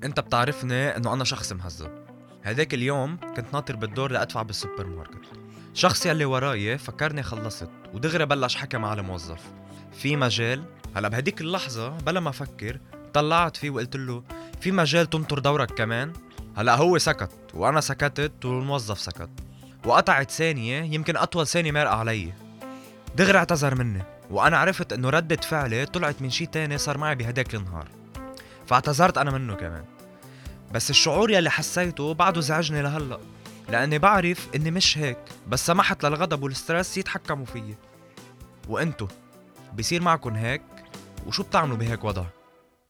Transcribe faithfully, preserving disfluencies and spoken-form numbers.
انت بتعرفني انه انا شخص مهذب. هداك اليوم كنت ناطر بالدور لأدفع بالسوبر ماركت. شخص يلي وراي فكرني خلصت ودغري بلش حكى مع الموظف. في مجال؟ هلا بهديك اللحظة بلا ما أفكر طلعت فيه وقلت له في مجال تنطر دورك كمان؟ هلا هو سكت وأنا سكتت والموظف سكت، وقطعت ثانية يمكن أطول ثانية مرقة علي. دغري اعتذر مني وأنا عرفت إنه ردة فعلي طلعت من شي تاني صار معي بهداك النهار، فاعتذرت أنا منه كمان. بس الشعور يلي حسيته بعده زعجني لهلأ، لأني بعرف إني مش هيك، بس سمحت للغضب والسترس يتحكموا فيي. وإنتو بيصير معكن هيك؟ وشو بتعملوا بهيك وضع؟